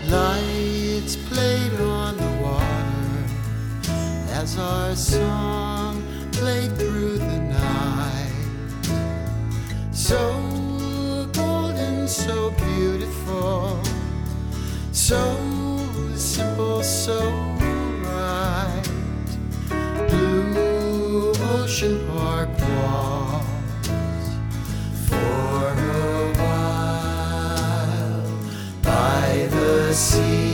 Lights played on the water as our song played through the night. So golden, so beautiful, so simple, so right. Blue Ocean Park was for a while by the sea.